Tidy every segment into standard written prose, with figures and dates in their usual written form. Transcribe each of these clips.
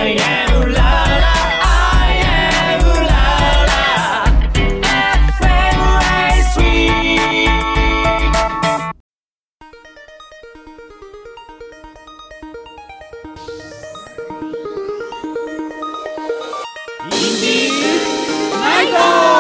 I am la la I am la la FMI3 インディーナイト。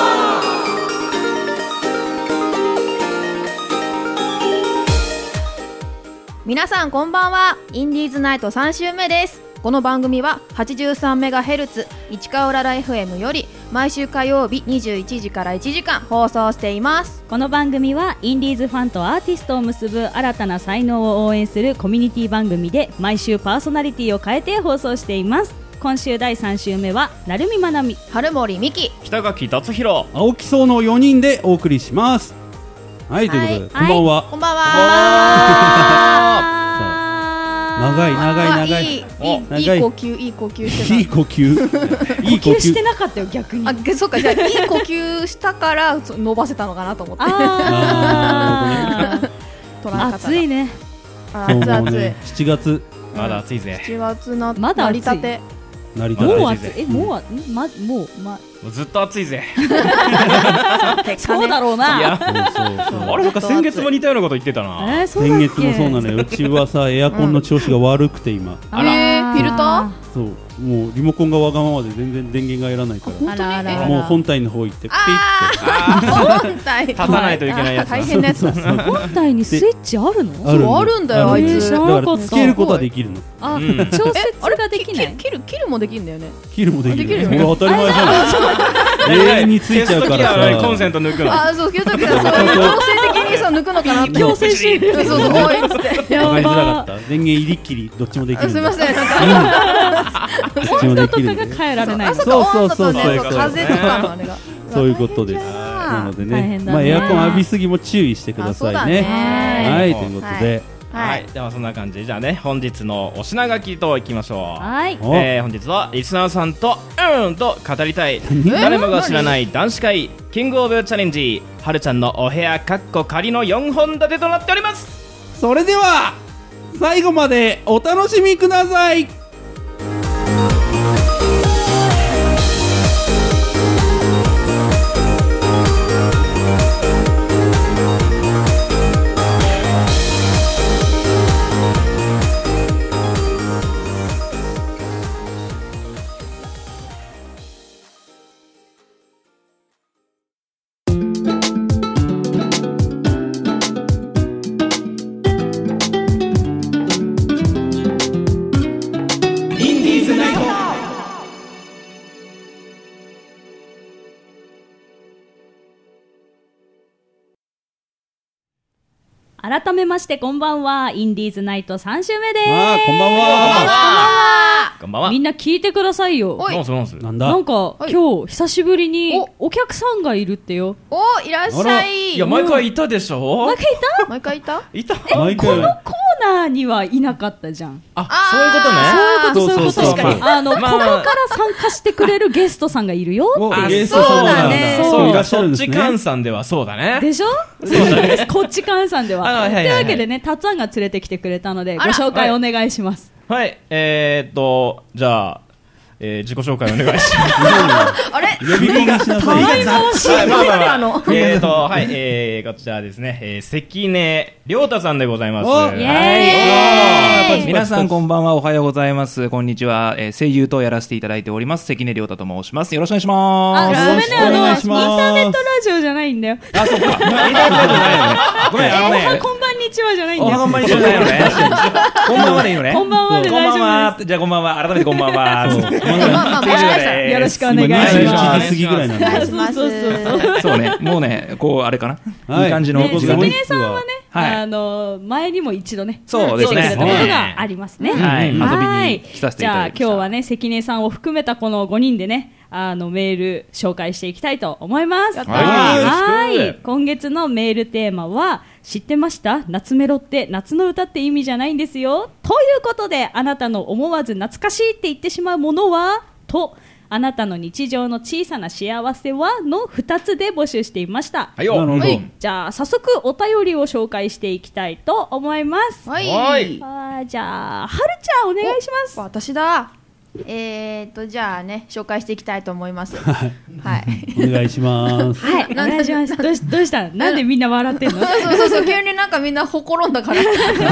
皆さんこんばんは。インディーズナイト3週目です。この番組は 83MHz 市川うらら FM より毎週火曜日21時から1時間放送しています。 この番組はインディーズファンとアーティストを結ぶ新たな才能を応援するコミュニティ番組で、毎週パーソナリティを変えて放送しています。今週第3週目は成海まなみ、 春森美希、 北垣達弘、 青木荘の4人でお送りします。はい、ということで、こんばんは。 こんばんは。 長いいい呼吸、いい呼吸してた。 いい呼吸いい呼吸してなかったよ逆に。 そっか、じゃあいい呼吸したから伸ばせたのかなと思って。 暑いね。 暑い。 7月まだ暑いぜ。 7月なまだ成り立て。 成り立もう暑てい。もうずっと暑いぜ。 そうだろうな。 いや、あれなんか先月も似たようなこと言ってたな。 そうだっけ。 先月もそうなのよ。うちはさ、エアコンの調子が悪くて今。 フィルター？ そう、もうリモコンがわがままで全然電源がいらないから。もう本体の方行ってピッて。 本体立たないといけないやつ。 大変なやつだ。 本体にスイッチあるの？ そうあるんだよあいつ。 知らなかった。 つけることはできるの。 あ、調節ができない。 切るもできるんだよね。 切るもできる。 できるよね。 当たり前じゃない。永遠についちゃうからさ。 コンセント抜くの。 あ、そう、そういう時はそういう強制的にさ抜くのかなって。 強制し。 そう、おいっつって。 わかりづらかった。電源入りっきりどっちもできる。 すみません、なんかどっちもできる。 温度とかが変えられない。 そう、風とかのあれが。 そういうことです。なのでね、まあエアコン浴びすぎも注意してくださいね。はい、ということで。 はい、ではそんな感じで、じゃあね、本日のお品書きといきましょう。 はい、 本日はリスナーさんとと語りたい誰もが知らない男子会キングオブチャレンジ、はるちゃんのお部屋仮の4本立てとなっております。 それでは最後までお楽しみください。 改めましてこんばんは。インディーズナイト3週目です。 こんばんは。 こんばんは。 みんな聞いてくださいよ。 なんだ。 なんか今日久しぶりにお客さんがいるってよ。 お、いらっしゃい。 いや、毎回いたでしょ。 毎回いた。 このコーナーにはいなかったじゃん。 あ、 そういうことね。そういうこと。確かに。ここから参加してくれるゲストさんがいるよ。 ゲストさんだね。 そういらっしゃるんですね。 こっち換算ではそうだね。 でしょ。そうだね。こっち換算では。というわけでね、たつあんが連れてきてくれたのでご紹介お願いします。 はい、じゃあ自己紹介お願いします。 あれ？ 呼び込みしなさい。 はい、こちらですね、関根亮太さんでございます。 皆さんこんばんは、おはようございます。こんにちは。声優とやらせていただいております関根亮太と申します。よろしくお願いします。 ごめんね、インターネットラジオじゃないんだよ。 あ、そっか。インターネットじゃないよね。ごめん、 こんばんにちはじゃないんだよ。 こんばんにちはじゃないよね。こんばんはでいいのね。 こんばんはで大丈夫です。 じゃあこんばんは。改めてこんばんは。 よろしくお願いします。 1時過ぎぐらいなんで。 そうね、もうね、こうあれかな。いい感じの時間。 関根さんはね、前にも一度ね、 そうですね。 来てくれたことがありますね。 はい、遊びに来させていただきました。 じゃあ今日はね、関根さんを含めたこの5人でね、メール紹介していきたいと思います。はい。今月のメールテーマは、知ってました？夏メロって夏の歌って意味じゃないんですよ。ということで、あなたの思わず懐かしいって言ってしまうものはと、あなたの日常の小さな幸せはの2つで募集していました。 はいよ。 じゃあ早速お便りを紹介していきたいと思います。 はい。 じゃあはるちゃんお願いします。 私だ。 じゃあね紹介していきたいと思いますはい、 お願いしますはいお願いしますどうしたなんでみんな笑ってんのそう急になんかみんなほころんだから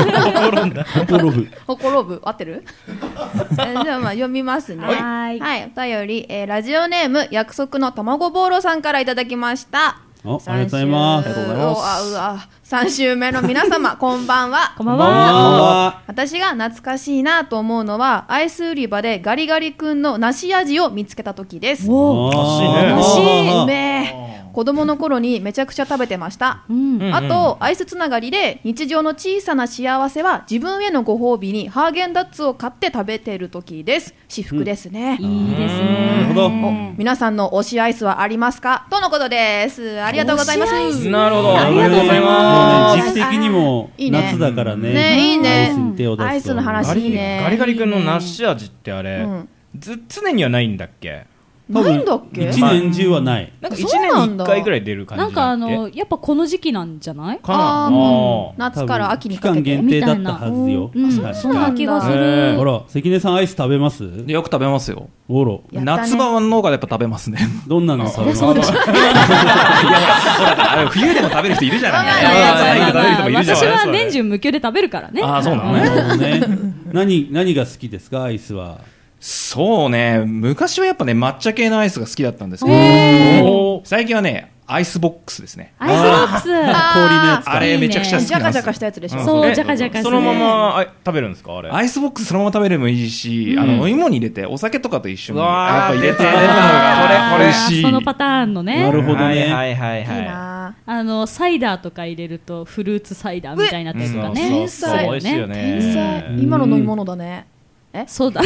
ほころぶ合ってるじゃあまあ読みますねはい、お便り、ラジオネーム約束の卵ボーロさんからいただきました。 ありがとうございます。 3週目の皆様こんばんは。 こんばんは。 私が懐かしいなと思うのはアイス売り場でガリガリ君の梨味を見つけた時です。梨うめえ。子供の頃にめちゃくちゃ食べてました、あとアイスつながりで日常の小さな幸せは自分へのご褒美にハーゲンダッツを買って食べてる時です。至福ですね、 いいですね。 なるほど。 皆さんの推しアイスはありますかとのことです。ありがとうございます。 なるほど、 ありがとうございます。時期的にも夏だからね。 いいね。 アイスに手を出すと。 アイスの話いいね。 ガリガリ君の梨味ってあれ、常にはないんだっけ？ ないんだっけ？ 一年中はない。 なんか1年に1回ぐらい出る感じなんかやっぱこの時期なんじゃないかな。 夏から秋にかけて期間限定だったはずよ。 そんな気がする。 ほら関根さんアイス食べます？ よく食べますよ。 おろ夏場の方がやっぱ食べますね。 どんなの食べます？ 冬でも食べる人いるじゃない。 私は年中無休で食べるからね。 ああそうなのね。何が好きですかアイスは？ そうね、昔はやっぱね抹茶系のアイスが好きだったんですけど、最近はねアイスボックスですね。 アイスボックス、氷のやつ。 あれめちゃくちゃ好きなんです。 ジャカジャカしたやつでしょ。 そうジャカジャカする。 そのまま食べるんですかあれ？ アイスボックスそのまま食べるのもいいし、飲み物に入れてお酒とかと一緒にやっぱ入れてこれ美味しい。 そのパターンのね。 なるほどね。 はいはいはい。 サイダーとか入れるとフルーツサイダーみたいなやつとかね。 天才。 美味しいよね。 天才。今の飲み物だね。 そうだ。 どう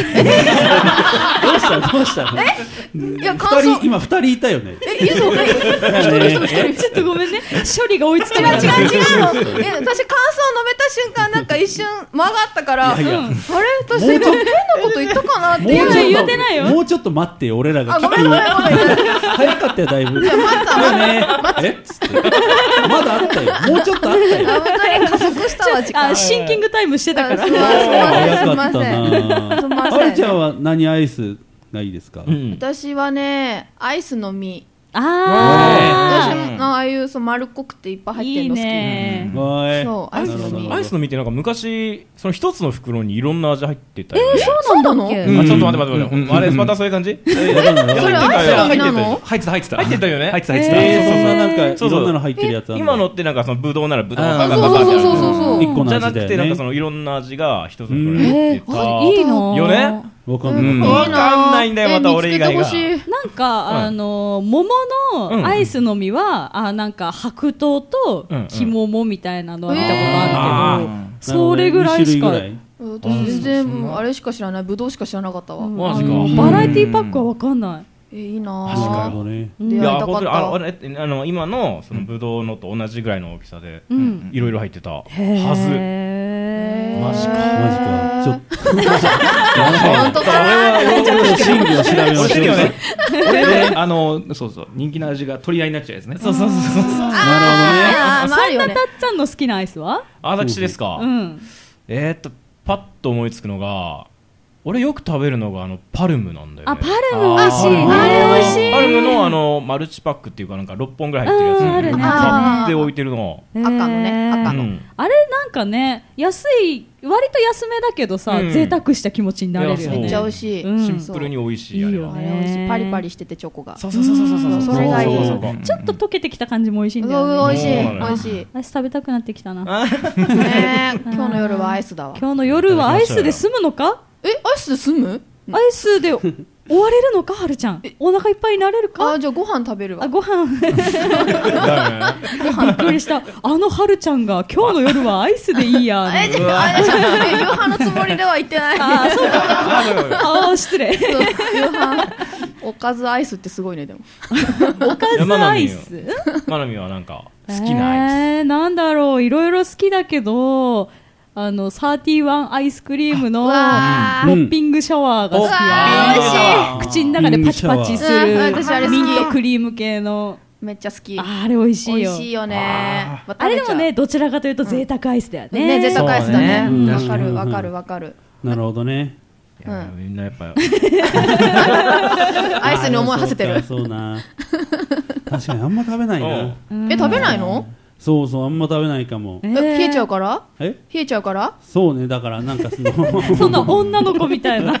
したの？いや今2人いたよね。 いいぞ。 ちょっとごめんね。処理が追いつかない。 違うの。私感想飲めた瞬間なんか一瞬間があったから。あれ私変なこと言ったかなって言ってないよ。 もうちょっと待ってよ俺らが聞く。早かったよだいぶ。 待ってまだあったよ。もうちょっとあったよ。 本当に加速したわ時間。 シンキングタイムしてたから。 早かったな。はるちゃんは何アイスがいいですか？ 私はねアイスの実。私ああいう丸っこくていっぱい入ってるの好き。 いいね。 そうアイスの実。 アイスの実ってなんか昔その一つの袋にいろんな味入ってたよね。 そうなの？ ちょっと待ってあれまたそういう感じ？ それアイスの実なの？ 入ってたよね。 そんななんかいろんなの入ってるやつ。 今のってなんかそのブドウならブドウそう一個のじゃなくてなんかそのいろんな味が一つの袋に入ってた。 いいの？ よね。 わかんないんだよまた俺以外が。 なんか桃のアイスの実はなんか白桃と木桃みたいなのは見たことあるけど、それぐらいしか。 全然あれしか知らない。ブドウしか知らなかったわ。 マジか。 バラエティパックはわかんない。いいな。 なるほどね。 出会いたかった。 今のそのブドウのと同じぐらいの大きさでいろいろ入ってたはず。マジか。ちょっと本当か。 俺は真理を調べましょう。 俺そう人気の味が取り合いになっちゃうやつね。 そう。 なるほどね。 そんなたっちゃんの好きなアイスは？ 私ですか。パッと思いつくのが。俺よく食べるのがパルムなんだよね。 パルム美味しい。 あれ美味しい。 パルムのマルチパックっていうかなんか6本ぐらい入ってるやつ買って置いてるの。 赤のね赤の。 あれなんかね割と安めだけどさ贅沢した気持ちになれるよね。 めっちゃ美味しい。 シンプルに美味しいあれは。 パリパリしててチョコが。 そう。それがいい。 ちょっと溶けてきた感じも美味しいんだよね。 美味しい。 アイス食べたくなってきたな。 今日の夜はアイスだわ。 今日の夜はアイスで済むのか？ アイスで済む？ アイスで終われるのかはるちゃん。お腹いっぱいになれるか？ じゃあご飯食べるわ。 ご飯びっくりした。はるちゃんが今日の夜はアイスでいいや。 夕飯のつもりでは言ってない。 そうか。失礼。 夕飯おかずアイスってすごいねでも。 おかずアイス？ まなみはなんか好きなアイス。 なんだろう、いろいろ好きだけど。31アイスクリームのポッピングシャワーが好き。口の中でパチパチするミントクリーム系の。 めっちゃ好き。 あれ美味しいよ。 美味しいよね。 あれでもねどちらかというと贅沢アイスだよね。 贅沢アイスだね。わかる。 なるほどね。 みんなやっぱアイスに思い馳せてる。 そうな。確かにあんま食べないな。 食べないの？ そうそう、あんま食べないかも。 冷えちゃうから？ 冷えちゃうから？ そうね、だからなんかそんな女の子みたいな。 そう、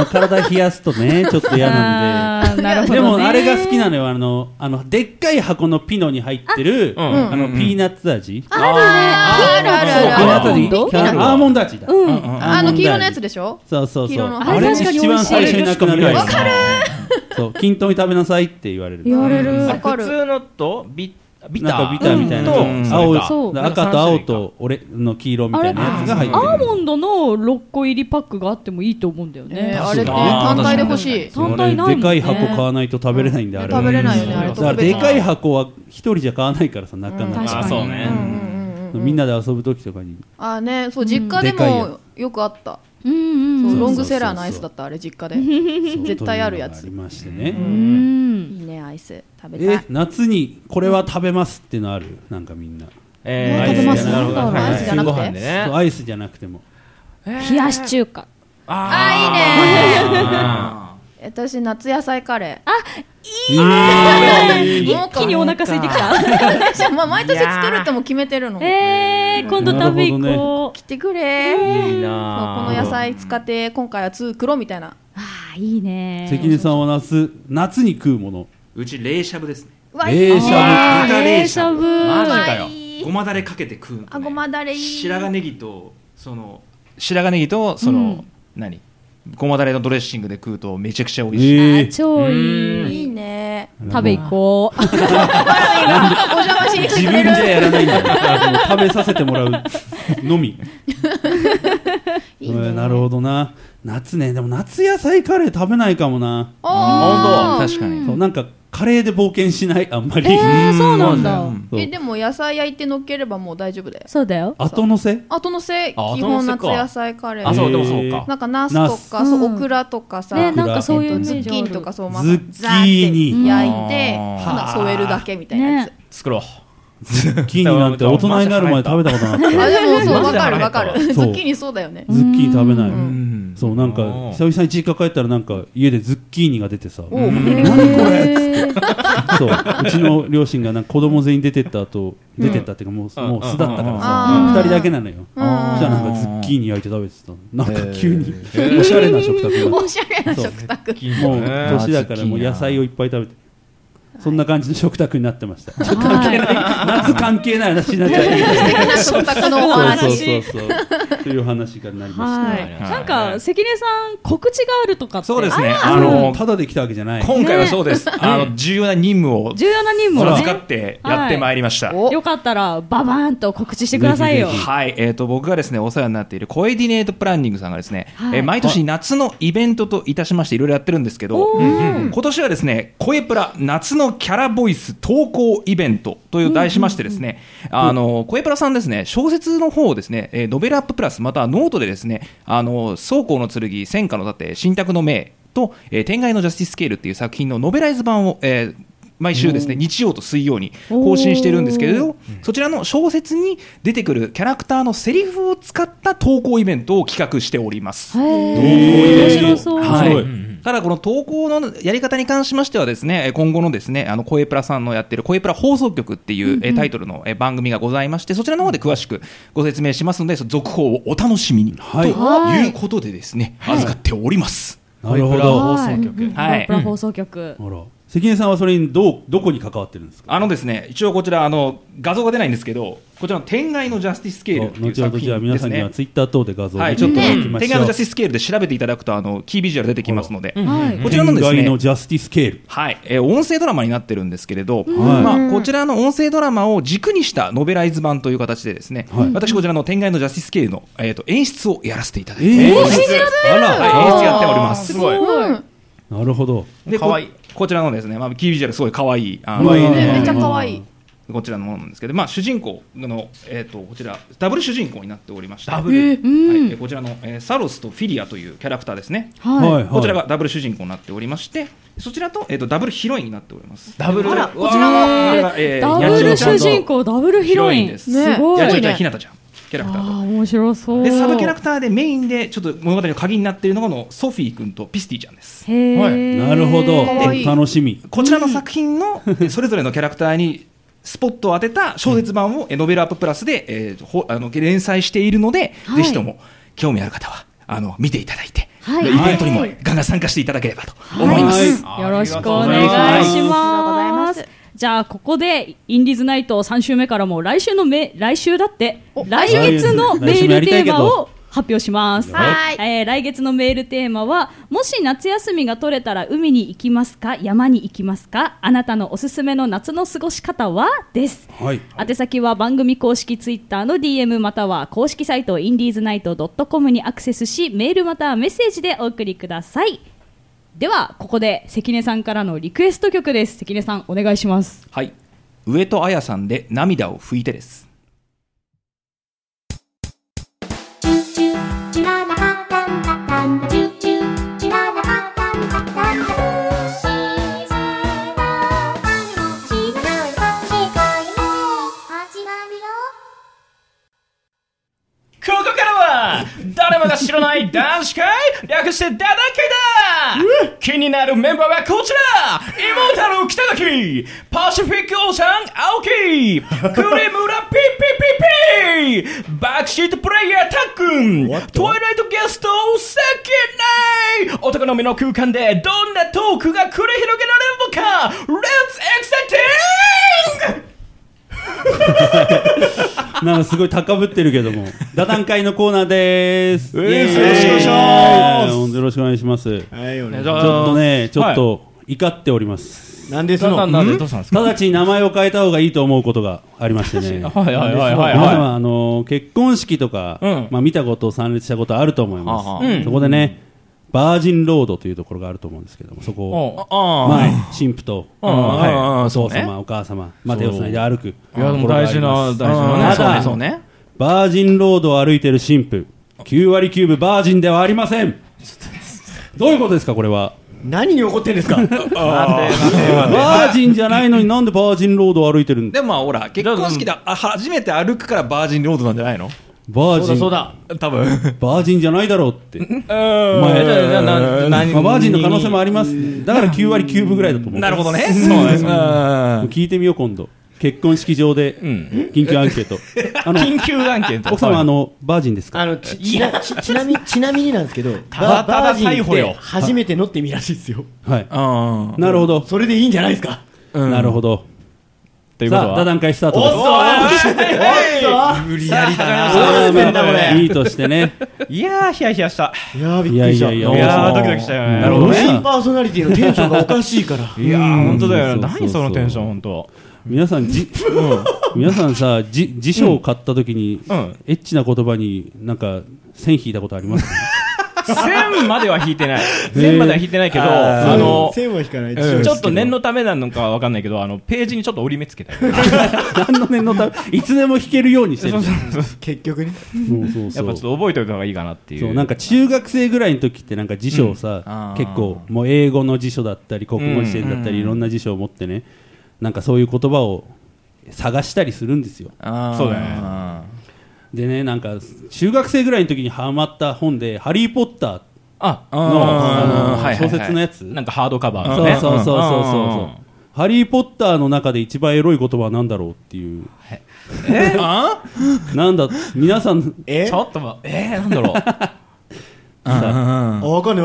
体冷やすとね、ちょっと嫌なんで。 なるほどね。 でもあれが好きなのよ、でっかい箱のピノに入ってる、ピーナッツ味。 あるね。 アーモンド味だ。 黄色のやつでしょ？ そうそうそう。 あれ一番最初になくなるやつ。 わかる。 そう、均等に食べなさいって言われる。 普通のとビターみたいな赤と青と俺の黄色みたいなやつが入ってる。 アーモンドの6個入りパックがあってもいいと思うんだよね。 あれって単体で欲しい。 単体ないもんね。 でかい箱買わないと食べれないんであれ。 食べれないよねあれ。 だからでかい箱は一人じゃ買わないからさ、なかなか。 そうね。 みんなで遊ぶ時とかに。 あね、そう実家でもよくあった。ロングセラーのアイスだったあれ実家で。絶対あるやつ。 ありましてね。 いいねアイス食べたい。 夏にこれは食べますってのある？なんかみんな。 食べます。アイスじゃなくて？ アイスじゃなくても。 冷やし中華。 いいね。私夏野菜カレー。 いいね。一気にお腹空いてきた。 毎年作るっても決めてるの。 今度食べ行こう。 来てくれ。 いいな。 この野菜使って今回は作ろうみたいな。 いいね。 関根さんは夏に食うもの。 うち冷しゃぶですね。 冷しゃぶ。 冷しゃぶ。 マジかよ。 ごまだれかけて食う。 ごまだれいい。 白髪ネギと何？ごまだれのドレッシングで食うとめちゃくちゃ美味しい。 超いい。 いいね。 食べ行こう。 お邪魔しに来てくれる。 自分じゃやらないんだよ。食べさせてもらうのみ。なるほどな。夏ね、でも夏野菜カレー食べないかもな。 本当確かに。 なんかカレーで冒険しないあんまり。 そうなんだ。 でも野菜焼いて乗っければもう大丈夫だよ。 そうだよ。 後のせ基本夏野菜カレー。 そうでもそうか。 なんかナスとかオクラとかさ、 なんかそういうズッキーニとかそうズッキーニ焼いて添えるだけみたいなやつ作ろう。 ズッキーニなんて大人になるまで食べたことなかった。 でもそうわかる。ズッキーニそうだよね。 ズッキーニ食べない。そうなんか久々に実家帰ったらなんか家でズッキーニが出てさ、何これっつって。そううちの両親がなんか子供全員出てったっていうかもう巣だったからさ、2人だけなのよ。そしたらなんかズッキーニ焼いて食べてた。なんか急におしゃれな食卓が。 おしゃれな食卓。 もう年だからもう野菜をいっぱい食べて。そんな感じの食卓になってました。夏関係ない話になっちゃう。 素敵な食卓のお話。 そうという話がなりました。 なんか関根さん告知があるとかって。 そうですね。 ただで来たわけじゃない。 今回はそうです。重要な任務を預かってやってまいりました。 よかったらババーンと告知してくださいよ。 はい。僕がですねお世話になっているコエディネートプランニングさんがですね、毎年夏のイベントといたしましていろいろやってるんですけど、今年はですねコエプラ夏のキャラボイス投稿イベントという題しましてですね、コエプラさんですね、小説の方をですね、ノベルアッププラスまたはノートでですね、宗公の剣、戦火の盾、神託の命と、天外のジャスティススケールっていう作品のノベライズ版を、毎週ですね日曜と水曜に更新しているんですけれど、そちらの小説に出てくるキャラクターのセリフを使った投稿イベントを企画しております。 面白そう。 ただこの投稿のやり方に関しましてはですね、今後のですねコエプラさんのやってるコエプラ放送局っていうタイトルの番組がございまして、そちらの方で詳しくご説明しますので、続報をお楽しみにということでですね、預かっております。 なるほど。 コエプラ放送局。 関根さんはそれにどこに関わってるんですか。 ですね、一応こちら画像が出ないんですけど、こちらの天外のジャスティススケールっていう作品ですね。後ほどじゃあ皆さんにはツイッター等で画像をちょっと天外のジャスティススケールで調べていただくとキービジュアル出てきますので、こちらのですね、 天外のジャスティススケール、 はい、音声ドラマになってるんですけれど、こちらの音声ドラマを軸にしたノベライズ版という形でですね、私こちらの天外のジャスティススケールの演出をやらせていただいて、演出やっております。 すごい。 なるほど。 でこちらのですね、キービジュアルすごい可愛い、 めっちゃ可愛い。 こちらのものなんですけど、主人公のこちらダブル主人公になっておりまして、こちらのサロスとフィリアというキャラクターですね。こちらがダブル主人公になっておりまして、そちらとダブルヒロインになっております。 ダブル、こちらがダブル主人公、ダブルヒロインです。 すごい。八千代ひなたちゃん。 キャラクターと。 面白そうでサブキャラクターでメインでちょっと物語の鍵になっているのがこのソフィー君とピスティちゃんです。 へー、 なるほど、 かわいい楽しみ。 こちらの作品のそれぞれのキャラクターにスポットを当てた小説版をノベルアッププラスで、連載しているので、 はい、 ぜひとも興味ある方は見ていただいて、 はい、 イベントにもガンガン参加していただければと思います。 よろしくお願いします。じゃあここでインディーズナイト3週目からも来週の来月のメールテーマを発表します。来月のメールテーマは、もし夏休みが取れたら海に行きますか、山に行きますか、あなたのおすすめの夏の過ごし方はです。宛先は番組公式ツイッターの DM または公式サイトインディーズナイト .com にアクセスし、メールまたはメッセージでお送りください。ではここで関根さんからのリクエスト曲です。関根さんお願いします。 はい、上戸彩さんで涙を拭いてです。 ここからは誰もが知らない男子会、略してダダン会だ。気になるメンバーはこちら。妹の北垣、パシフィックオーシャン青木、栗村ピッピッピッピー、バックシートプレイヤータックン、トワイライトゲストセキネイ。男のみの空間でどんなトークが繰り広げられるのか、 Let's exciting。 なんかすごい高ぶってるけども、打談会のコーナーです。 よろしくお願いします。 よろしくお願いします。 はい、お願いしちょます。 っとね、ちょっと怒っております。 なんでそのなんでどうしたんですか。 直ちに名前を変えた方がいいと思うことがありましてね。 はいはいはいはい皆様結婚式とか、 うんまあ見たこと参列したことあると思います。 うんそこでね、バージンロードというところがあると思うんですけども、そこをまあ神父とお父様お母様まあ手をつないで歩く。 いやでも大事なね。 ただそうね。 バージンロードを歩いてる神父、9割9分バージンではありません。どういうことですかこれは。 何に怒ってんですか。 バージンじゃないのになんでバージンロードを歩いてるんだ。 でもまあほら結婚式で初めて歩くからバージンロードなんじゃないの。 バージンそうだ多分バージンじゃないだろうってお前、まあ、バージンの可能性もあります。だから9割9分ぐらいだと思う。 なるほどね。 そうなんです。 聞いてみよう今度。結婚式場で緊急アンケート。 緊急アンケート。 奥様バージンですか。 ちなみになんですけど、 ただバージンって逮捕よ初めてのって意味らしいですよ。 はいなるほど。 それでいいんじゃないですか。 なるほど。 ということはさあ打談会スタートです。 無理やりだまあいいとしてね。 いやーヒヤヒヤした。 いやーびっくりした。 いいやードキドキしたよね。 なるほどメインパーソナリティのテンションがおかしいから。 いやー本当だよ。 そうそうそう何そのテンション本当。 皆さん皆さんさ辞書を買った時にエッチな言葉になんか線引いたことありますか。 線までは引いてない。線までは引いてないけど、 線は引かない。 ちょっと念のためなのかわかんないけど、ページにちょっと折り目つけたり。 何の念のためいつでも弾けるようにしてる。 結局ね。 そうそうやっぱちょっと覚えておいた方がいいかなっていう。 そうなんか中学生ぐらいの時ってなんか辞書をさ、結構もう英語の辞書だったり国語辞典だったりいろんな辞書を持ってね、なんかそういう言葉を探したりするんですよ。 そうだね。 でね、なんか中学生ぐらいの時にハマった本でハリー・ポッターの小説のやつ、 なんかハードカバーのね。 そうハリー・ポッターの中で一番エロい言葉は何だろうっていう。なんだ皆さんちょっとなんだろう。 わかんない。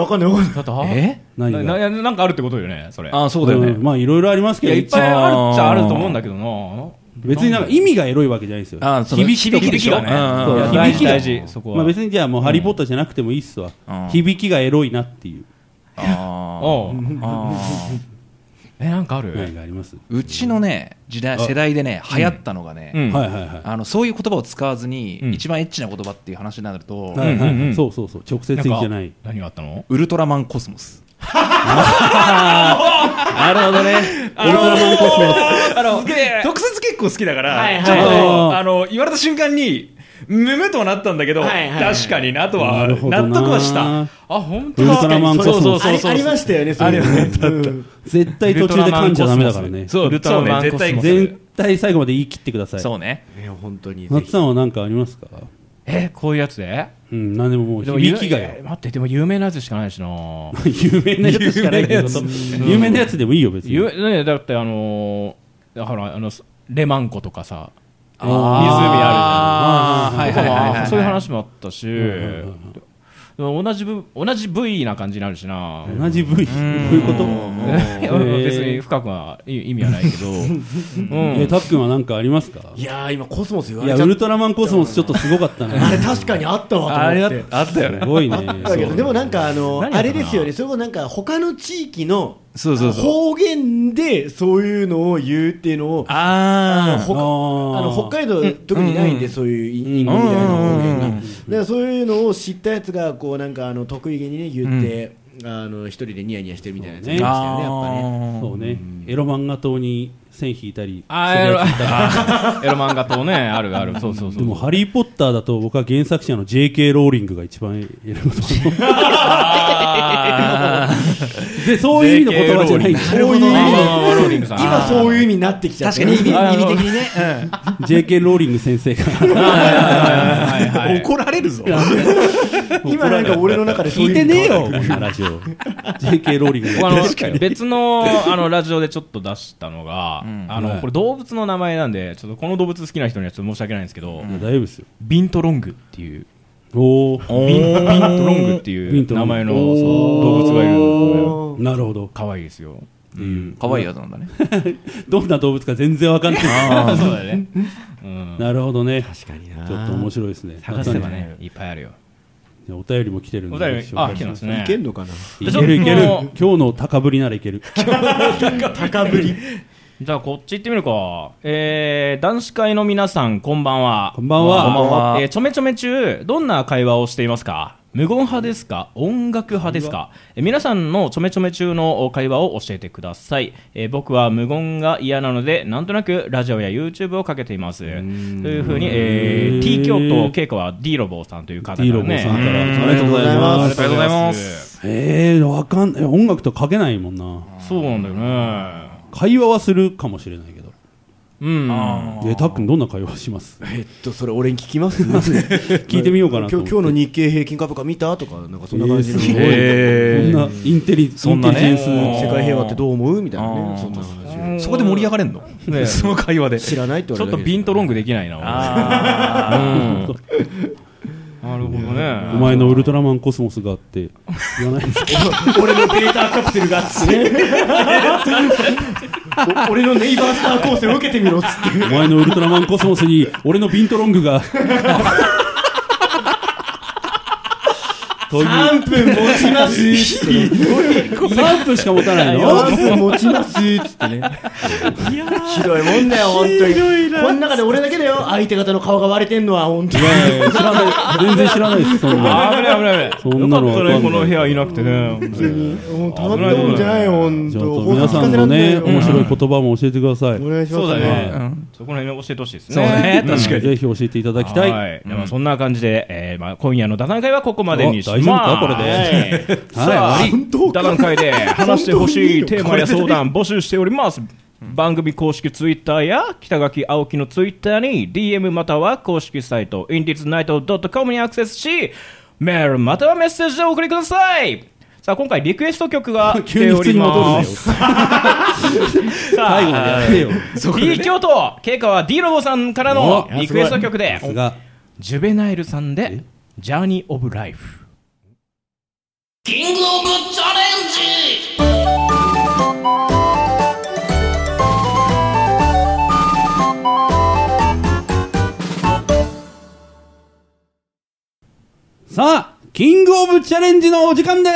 なんかあるってことよねそれ。 そうだよね。 まあいろいろありますけど、 いっぱいあるっちゃあると思うんだけどな。 別になんか意味がエロいわけじゃないですよ。 響きがね。 大事そこは。 まあ別にじゃあもうハリー・ポッターじゃなくてもいいっすわ。響きがエロいなっていう。 なんかある？ 何があります？ うちのね世代でね流行ったのがね、そういう言葉を使わずに一番エッチな言葉っていう話になると、 そう直接的じゃない。 何があったの？ ウルトラマンコスモス。 なるほどね。ウルトラマンコスモス。 特撮結構好きだからちょっと言われた瞬間にむむとはなったん途は確かになとは納得はした。 本当だ。 ウルトラマンコスモスありましたよね。それ絶対途中で噛んじゃダメだからね。 そうウルトラマンコスモス。 対最後まで言い切ってください。 そうね。 本当に。 松さんは何かありますか？ こういうやつで何でももうでも響きがよ。 待って、でも有名なやつしかないしな有名なやつしかないけど、有名なやつでもいいよ別に。 ね、だってだからレマンコとかさ、湖ああるじゃん。 はいはいはいはい。 そういう話もあったし、同じ部位な感じになるしな。 同じ部位、どういうこと？ 別に深くは意味はないけど。 たっくんは何かありますか？ いやー今コスモス言わいやれちゃっウルトラマンコスモスちょっとすごかったね。 た。あれ確かにあったわとあれ思って。 あったよねす。ごいね。 だけどでもなんか何あれですよね。それもなんか他の地域のそうそうそう。 方言でそういうのを言うっていうのをあ北海道特にないんで、そういうインゴみたいな方言が。だからそういうのを知ったやつがこうなんか得意げにね言って、一人でニヤニヤしてるみたいなやつがいましたよね、やっぱね。 そうね。エロ漫画島に線引いたり。 エロ漫画とね、ある。そうそうそう。 でもハリーポッターだと僕は原作者の J.K. ローリングが一番エロいと思う。でそういう意味の言葉じゃない。そういう意味。 今そういう意味になってきちゃって。 確かに意味的にね。 J.K. ローリング先生が怒られるぞ。 今なんか俺の中でそういう聞いてねえよ意味こんなラジオ。J.K. ローリングが別のラジオでちょっと出したのが、これ動物の名前なんで、ちょっとこの動物好きな人にはちょっと申し訳ないんですけど、 いや大丈夫ですよ。 ビントロングっていうおービントロングっていう名前の動物がいるので、 なるほど。 可愛いですよ。 可愛いやつなんだね。 どんな動物か全然わかんない。 そうだね。 なるほどね。 確かにな。 ちょっと面白いですね。 探せばね、いっぱいあるよ。 お便りも来てるんで。 お便り、来てますね。 いけんのかな。 いけるいける。今日の高ぶりならいける。 高ぶり。 じゃあこっち行ってみるか。男子会の皆さんこんばんは。 こんばんは。 こんばんは。 ちょめちょめ中どんな会話をしていますか？無言派ですか？音楽派ですか？皆さんのちょめちょめ中の会話を教えてください。僕は無言が嫌なのでなんとなくラジオや YouTube をかけています。というふうに、T 京都経過は D ロボさんという方からね。 D ロボさんから、 ありがとうございます。 ありがとうございます。 わかんない。音楽とかけないもんな。 そうなんだよね。 会話はするかもしれないけど。たっくんどんな会話します？ それ俺に聞きます？ 聞いてみようかなと思って。 今日の日経平均株価見たとかなんかそんな感じの。 そんなインテリジェンス。 世界平和ってどう思うみたいなね。そんな話。 そこで盛り上がれんの？その会話で。 知らないってちょっとビントロングできないな。なるほどね。 お前のウルトラマンコスモスがあって言わないんですか？ 俺のベータカプセルがあって俺のネイバースターコースを受けてみろっつってお前のウルトラマンコスモスに俺のビントロングが 3分持ちます 3分しか持たないの ？4分持ちますっつってね。ひどいもんだよ本当に。この中で俺だけだよ相手方の顔が割れてんのは本当に。 知らない、全然知らないです。そんな危ないそんなのよかったねこの部屋いなくてね。 たまったもんじゃないよ本じゃあ当。 皆さんのね面白い言葉も教えてください。 お願いします。 そうだね。そこら辺教えてほしいですね。 そうね。確かに。 ぜひ教えていただきたい。 はい。ではそんな感じで今夜の座談会はここまでにします。 大丈夫かこれで。 さあ座談会で話してほしいテーマや相談募集しております。番組公式ツイッターや北垣青木のツイッターに DM または公式サイト indiesnight.com にアクセスしメールまたはメッセージでお送りください。さあ今回リクエスト曲が来ております。さあ最後までやってよ。 T 京都経過は D ロボさんからのリクエスト曲でジュベナイルさんでジャーニーオブライフ。 キングオブチャレンジ。 さあキングオブチャレンジのお時間でーす。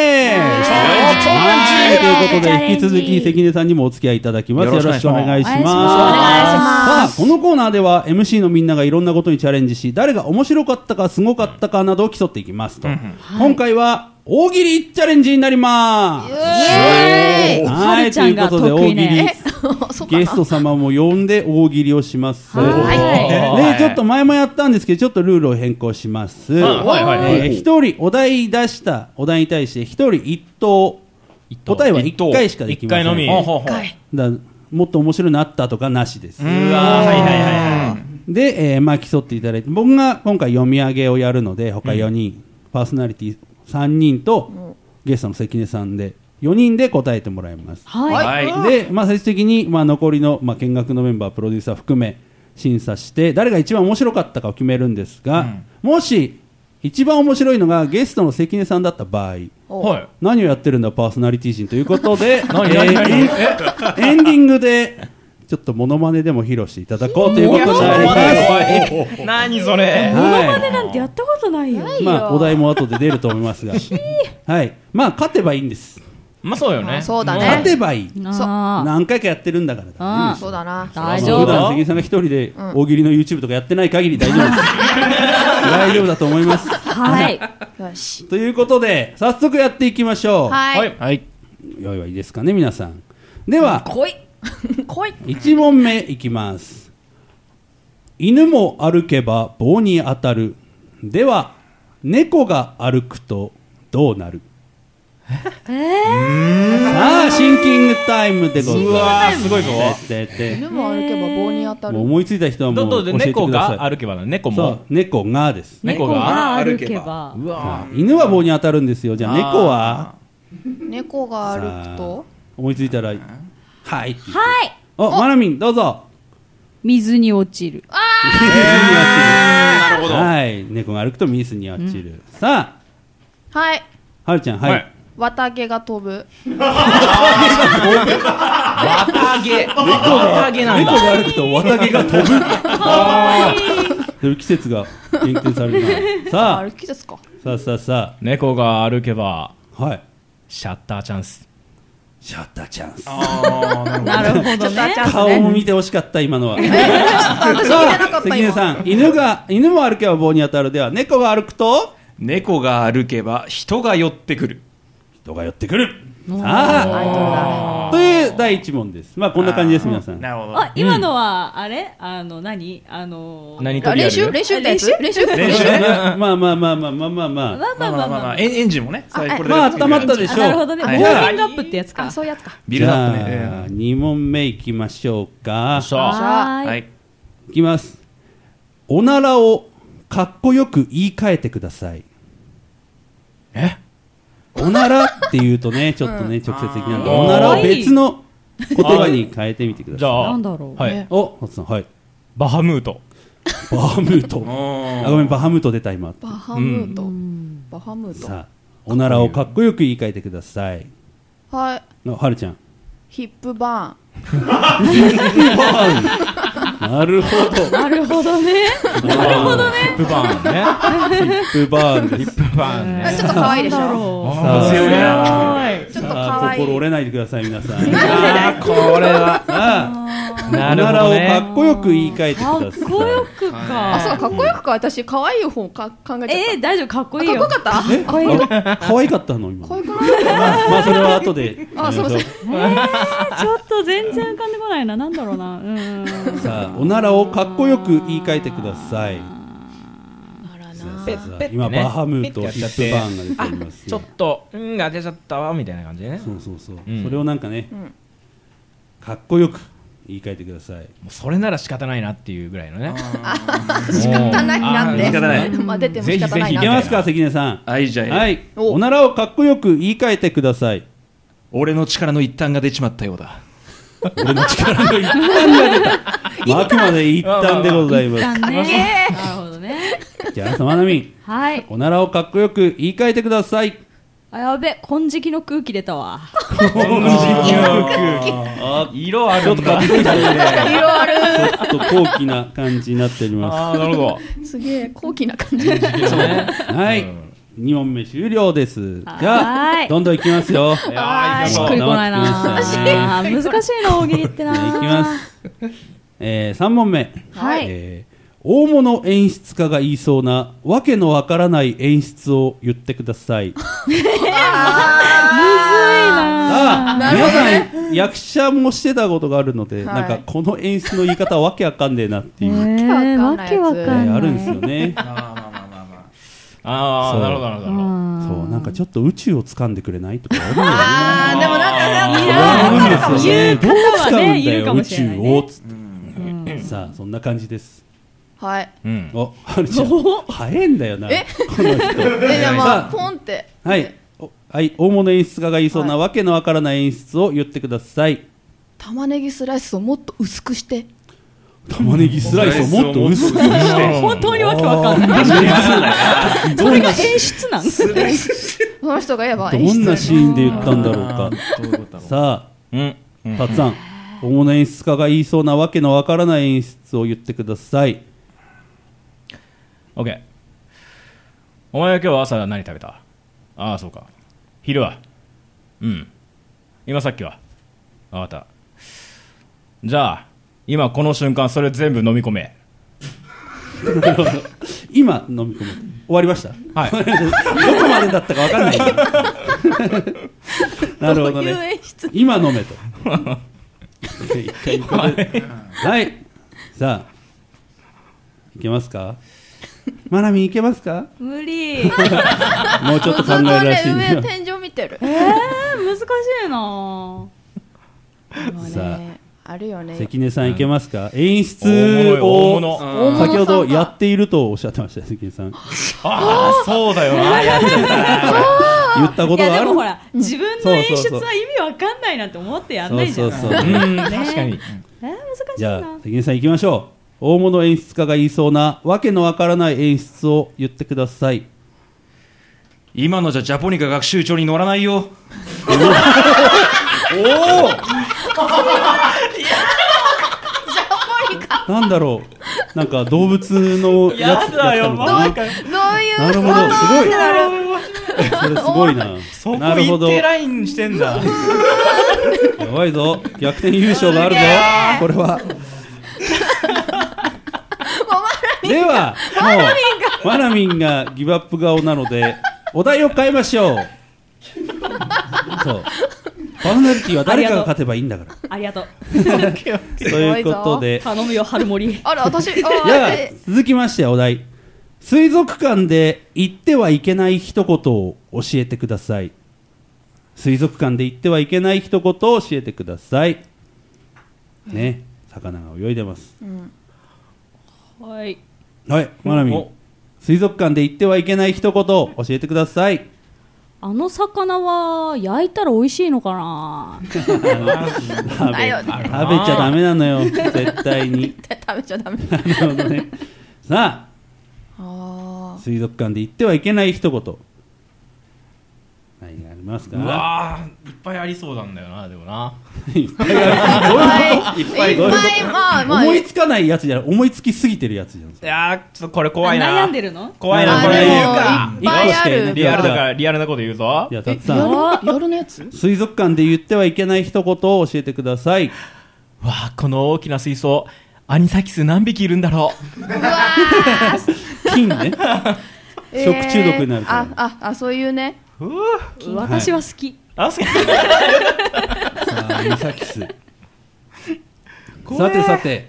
はい、ということで引き続き関根さんにもお付き合いいただきます。よろしくお願いします。さあこのコーナーでは MC のみんながいろんなことにチャレンジし、誰が面白かったかすごかったかなどを競っていきますと。今回は大喜利チャレンジになります。はい、ということで大喜利ゲスト様も呼んで大喜利をします。でちょっと前もやったんですけどちょっとルールを変更します。一人お題出したお題に対して一人一答、答えは1回しかできません。 1回のみ。 もっと面白いのあったとかなしです。 うわー、はいはいはいはい。 で、まあ競っていただいて、僕が今回読み上げをやるので、他4人、パーソナリティ3人と、ゲストの関根さんで4人で答えてもらいます。 はい。 で、まあ最終的に、まあ残りの、まあ見学のメンバー、プロデューサー含め審査して、誰が一番面白かったかを決めるんですが、もし一番面白いのがゲストの関根さんだった場合、 はい。 何をやってるんだパーソナリティ陣ということで、 何エンディングでちょっとモノマネでも披露していただこうということになります。 何それ。 モノマネなんてやったことないよ。 まあお題も後で出ると思いますが、はい。まあ勝てばいいんです。 まあそうよね。 そうだね。 勝てばいい。 あ何回かやってるんだからだ。 そうだな。 大丈夫。 普段関根さんが一人で大喜利の YouTube とかやってない限り大丈夫です。大丈夫だと思います。 はい。 よし。 ということで早速やっていきましょう。 はい。 はい。 よいはいいですかね皆さん。では来い。来い。 1問目いきます。犬も歩けば棒に当たる。では猫が歩くとどうなる？さあシンキングタイムでございます。 うわーすごいぞ。 犬も歩けば棒に当たる。 もう思いついた人はもう教えてください。 猫が歩けば猫も。 そう猫がです。 猫が歩けば。 うわ犬は棒に当たるんですよ。じゃあ猫は猫が歩くと思いついたらはいって言って。 はい。 おマナミンどうぞ。 水に落ちる。 水に落ちる。 なるほど。 はい、猫が歩くと水に落ちる。さあ、 はい。 はるちゃん、はい。 綿毛が飛ぶ。 綿毛。綿毛なんだ。 猫が歩くと綿毛が飛ぶ。という季節が限定されるな。さあれ季節か。 あ。 猫が歩けばはい。 シャッターチャンス。 シャッターチャンス。 なるほどね。 顔も見て惜しかった今のは。 私見てなかった関根さん、犬も歩けば棒に当たる。では猫が歩くと猫が歩けば人が寄ってくる。 人が寄ってくる。さあ、という第一問です。まあこんな感じです皆さん。 なるほど。 あ、今のはあれ何練習ってやつ練習まあエンジンもね。 まあ温まったでしょう。 なるほどね。ウォーミングアップってやつか。 そういうやつか。 ビルドアップじゃね。 あ2問目いきましょうか。 はい。 いきます。おならをかっこよく言い換えてください。おならって言うとね、ちょっとね、直接的なんで、おならを別の言葉に変えてみてください。 じゃあ、 なんだろう。 はい。 お、ホツさん、はい。 バハムート。 バハムート。あ、ごめん、バハムート出た今。 バハムート。バハムート。 さあ、おならをかっこよく言い換えてください。 はい。 はるちゃん。 ヒップバなるほど。 なるほどね。なるほどね。 ヒップバーンね。 ヒップバーンです。 ヒップバーンね。 ちょっと可愛いでしょ。 さあ強いな。 ちょっと可愛い。 心折れないでください皆さん。 これは。 おならをかっこよく言い換えてください。 かっこよくか。 あ、そうかっこよくか。私可愛い方考えちゃった。 大丈夫、かっこいいよ。 かっこよかった？ 可愛かったの今。 可愛くない？ まあそれは後で。 あ、すみません。 ちょっと全然浮かんでこないな。なんだろうな。 さあ、おならをかっこよく言い換えてください。今バハムートヒップバーンが出ております。 ちょっとが出ちゃったわみたいな感じでね。 そう。それをなんかね、かっこよく言い換えてください。もうそれなら仕方ないなっていうぐらいのね。 仕方ないなって。 仕方ない。 まあ出ても仕方ないな。 いけますか関根さん。 はい、じゃあ。 はい。おならをかっこよく言い換えてください。 俺の力の一端が出ちまったようだ。 俺の力の一端が出た。あくまで一端でございます。 なるほどね。 じゃあまなみん。 はい。 おならをかっこよく言い換えてください。 あ、やべ、金色の空気出たわ。 金色の空気。色ある。 ちょっとかっこいいね。 色ある。 ちょっと高貴な感じになっております。 ああ、なるほど。 すげえ高貴な感じ。 はい。2問目終了です。じゃあどんどんいきますよ。 しっくりこないな。難しいな大喜利ってな。 いきます。3問目。 はい。 大物演出家が言いそうなわけのわからない演出を言ってください。 むずいな。 皆さん役者もしてたことがあるので、なんかこの演出の言い方わけわかんねえなっていう。 わけわかんないあるんですよね。 ああ、なるほどなるほど。 そうなんかちょっと宇宙を掴んでくれないとか思うよね。 あーでもなんか思うんですよね。どう方は使うんだねいるかよ宇もしれないね宙をつってさあそんな感じです。 はい。 うん。 おはるちゃん早いんだよなこの人。 じゃあまさあポンって。 はいはい大物演出家が言いそうなわけのわからない演出を言ってください。 玉ねぎスライスをもっと薄くして。 玉ねぎスライスをもっと薄くして本当にわけわかんない。それが演出なん？ その人が言えばどんなシーンで言ったんだろうか。さあたっさん大物演出家が言いそうなわけのわからない演出を言ってください。 オッケー。お前は今日朝何食べた？ああ、そうか。昼は？うん。今さっきは？わかった。じゃあ今この瞬間それ全部飲み込め。 今飲み込む。終わりました。 はい。 どこまでだったかわかんない。なるほどどういうね演出。 今飲めと。一回ここではいさあいけますか。マナミンいけますか。 無理。 もうちょっと考えるらしいんだよ。 上天井見てる。 難しいな。 さあるよね。 関根さんいけますか。演出大を物先ほどやっているとおっしゃってましたよ関根さん。 ああ、そうだよな。やっちゃった。 言ったこといやがある。 でもほら自分の演出は意味わかんないなんて思ってやんないじゃん。 そう確かに。 難しいじゃあな。 関根さん行きましょう。大物演出家が言いそうなわけのわからない演出を言ってください。 今のじゃジャポニカ学習帳に乗らないよ。 なんだろう。なんか動物のやつやだよやったのかな。 どういう。 なるほどすごい。それすごいな。 そこなるほど。 一定ラインしてんだ。 やばいぞ。逆転優勝があるぞ。これは。ではもうマナミンがギブアップ顔なのでお題を変えましょう。そうパーソナリティは誰かが勝てばいいんだからありがとう。 ということで頼むよ春森。 あら私。 じゃあ続きましてお題水族館で言ってはいけない一言を教えてください。水族館で言ってはいけない一言を教えてくださいね。魚が泳いでます、 はいはいマナミン水族館で言ってはいけない一言を教えてください。 あの魚は焼いたら美味しいのかな。 食べちゃダメなのよ絶対に。 食べちゃダメ。 なるほどね。さあ水族館で言ってはいけない一言何がありますか。 うわー、いっぱいありそうなんだよな、でもな。 いっぱいある。 いっぱいまあ思いつかないやつじゃない、思いつきすぎてるやつじゃん。 いやー、ちょっとこれ怖いな。 悩んでるの？ 怖いな、これ言うか。 いっぱいある。 リアルだから、リアルなこと言うぞ。 いやたくさん夜のやつ。 水族館で言ってはいけない一言を教えてください。 わあ、この大きな水槽、アニサキス何匹いるんだろ金ね。食中毒になるから。 あそういうね。 う。 私は好き。 あ、好き。 アニサキス。さてさて。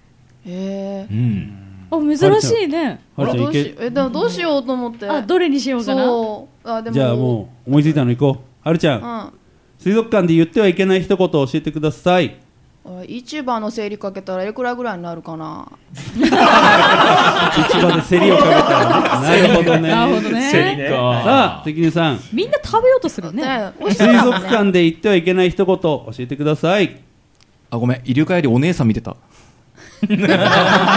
あ珍しいね。 はるちゃんいけ。 でもどうしようと思って。 あどれにしようかな。 そうでもじゃあもう思いついたのいこう。はるちゃん、水族館で言ってはいけない一言を教えてください。 市場の整理かけたらいくらぐらいになるかな。 市場で競りをかけたらね。なるほどね。 なるほどね。 さあ関根さん、 みんな食べようとするね。 水族館で言ってはいけない一言教えてください。 あ、ごめん、イルカよりお姉さん見てた。 お姉さん。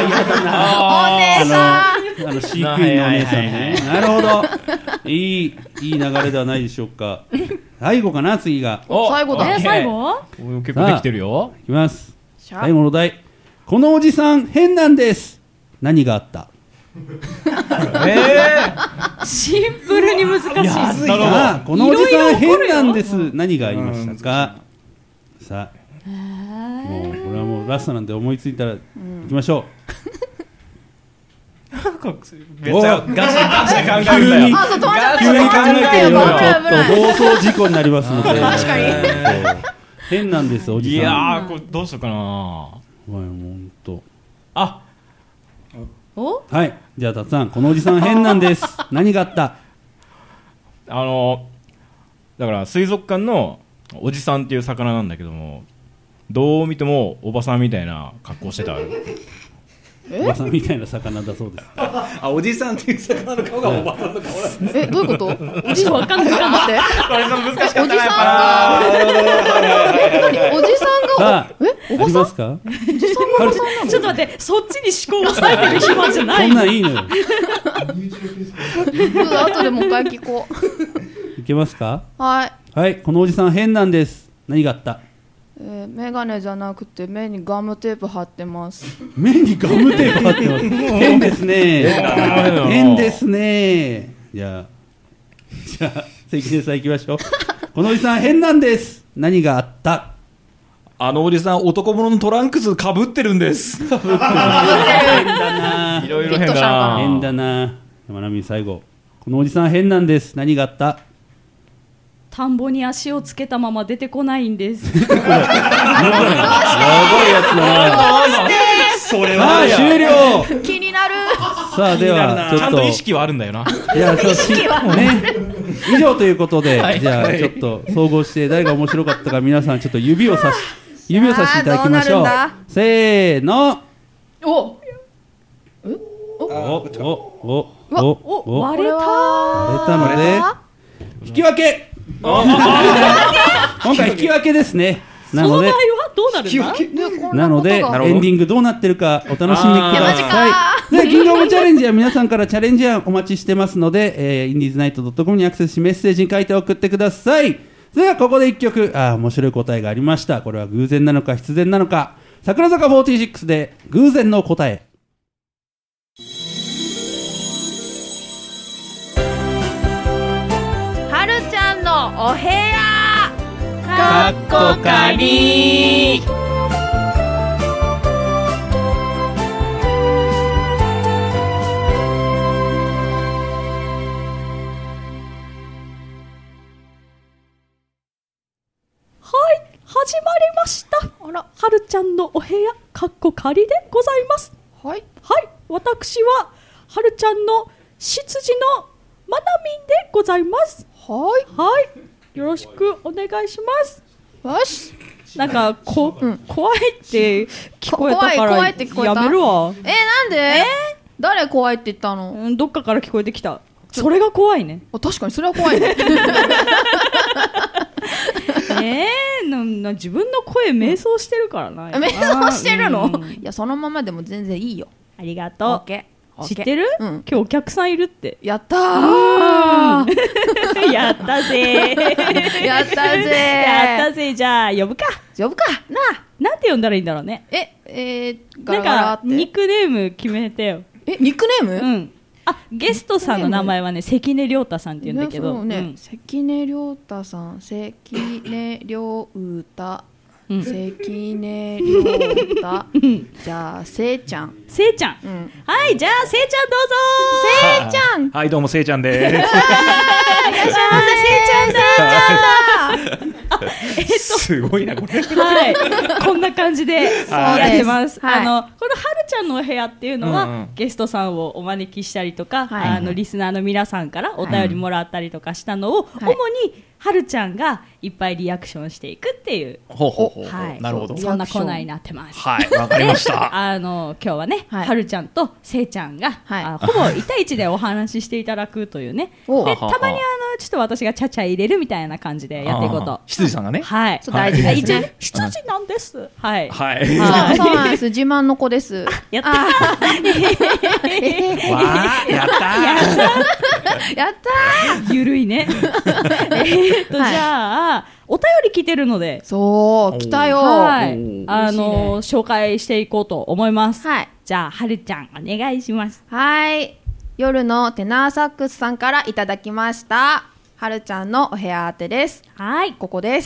飼育員のお姉さんね。なるほど。いい流れではないでしょうか。最後かな、次が。 最後だ。 最後？ 結構できてるよ。 いきます。最後のお題。このおじさん変なんです。何があった？ シンプルに難しい。 このおじさん変なんです。何がありましたか？さあ、もうこれはもうラストなんで思いついたら行きましょう。 めっちゃガチで考えるんだよ。 急に考えてるよ。ちょっと放送事故になりますので。 確かに。 変なんですおじさん。 いやー、これどうしようかな。 ほんと。 あ、 おはい、じゃあたつさん、このおじさん変なんです。何があった？ だから水族館のおじさんっていう魚なんだけども、どう見てもおばさんみたいな格好してた。 おばさんみたいな魚だそうです。 あ、おじさんっていう魚の顔がおばさんの顔なんです。 どういうこと？おじさんわかんないかなって。 これ難しかったな。 おじさんがおじさんがおばさん？ ありますか？ おじさんがおばさんなの？ ちょっと待って、そっちに思考を抑えてる暇じゃない。 そんなんいいのよ。 後でもう一回聞こう。 いけますか？ はい。 はい、このおじさん変なんです。何があった？ メガネじゃなくて目にガムテープ貼ってます。 目にガムテープ貼ってます。変ですね。変ですね。じゃあ関根さん行きましょう。このおじさん変なんです。何があった？ あのおじさん男物のトランクス被ってるんです。 変だな。 いろいろ変だな。 変だな。山並最後。このおじさん変なんです。何があった？ 田んぼに足をつけたまま出てこないんです。 やばいやつだな。 それは終了。 気になる。 さあではちゃんと意識はあるんだよな。 いや、意識はね。以上ということで、じゃあちょっと総合して誰が面白かったか皆さんちょっと指をさしていただきましょう。せーの。 割れたので引き分け。今回引き分けですね。なのでその場合はどうなるんだ？ なのでエンディングどうなってるかお楽しみください。でキングオブチャレンジは皆さんからチャレンジ案お待ちしてますので、インディーズナイト .com にアクセスしメッセージに書いて送ってください。それではここで1曲、面白い答えがありました。これは偶然なのか必然なのか。桜坂46で偶然の答え。 はるちゃんのお部屋かっこかり。 始まりました。はるちゃんのお部屋かっこかりでございます。 はい、 私ははるちゃんの執事のまなみんでございます。はい、よろしくお願いします。 よし。 なんか怖いって聞こえたから怖いって聞こえた。 やめるわ。 なんで？誰怖いって言ったの？ どっかから聞こえてきた。それが怖いね。 確かにそれは怖いね。 自分の声迷走してるからな。 迷走してるの？いやそのままでも全然いいよ。 ありがとう。知ってる？今日お客さんいるって。 やったー。 やったぜ。 やったぜ。 じゃあ呼ぶかなんて呼んだらいいんだろうね。 なんかニックネーム決めてよ。 ニックネーム？ ゲストさんの名前はね関根亮太さんって言うんだけど、 関根亮太さん、関根亮太、関根亮太。じゃあせいちゃん。 はい、じゃあせいちゃんどうぞ。 せいちゃん。 はいどうもせいちゃんです。 いらっしゃいませ。せいちゃんだ。 すごいなこれ。 こんな感じでやってます。このはるちゃんのお部屋っていうのは、ゲストさんをお招きしたりとか、リスナーの皆さんからお便りもらったりとかしたのを、主にはるちゃんがいっぱいリアクションしていくっていう、 なるほど。 そんなコーナーになってます。 はい、わかりました。 今日はね、はるちゃんとせいちゃんがほぼ1対1でお話ししていただくというね。でたまにちょっと私がちゃちゃ入れるみたいな感じでやっていこうと。 羊さんがね。 はい。 大事ですね。 羊なんです。はい。 そうなんです。自慢の子です。 やったわー、やったー。ゆるいね。じゃあお便り来てるので。 そう来たよ。 紹介していこうと思います。じゃあはるちゃんお願いします。 夜のテナーサックスさんからいただきました。はるちゃんのお部屋宛てです。ここです。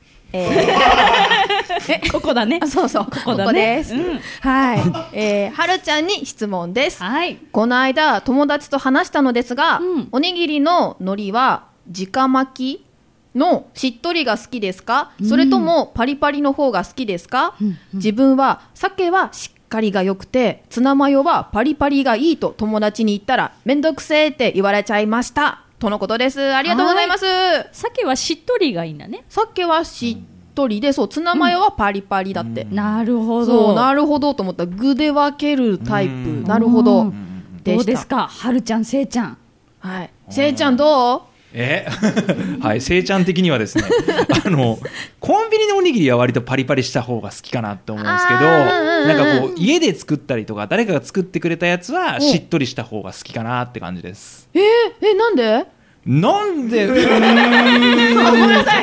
ここだね。 そうここです。はるちゃんに質問です。この間友達と話したのですが、おにぎりの海苔は直巻きのしっとりが好きですか？それともパリパリの方が好きですか？自分は鮭はしっカリが良くてツナマヨはパリパリがいいと友達に言ったらめんどくせーって言われちゃいましたとのことです。ありがとうございます。 鮭はしっとりがいいんだね。 鮭はしっとりで、そうツナマヨはパリパリだって、 なるほど。 そうなるほどと思った。具で分けるタイプ、なるほどでした。 どうですか、はるちゃん、せいちゃん。 はい、せいちゃんどう？ はい、せいちゃん的にはですねコンビニのおにぎりは割とパリパリした方が好きかなと思うんですけど、なんかこう家で作ったりとか誰かが作ってくれたやつはしっとりした方が好きかなって感じです。 なんで？ なんでごめんなさい。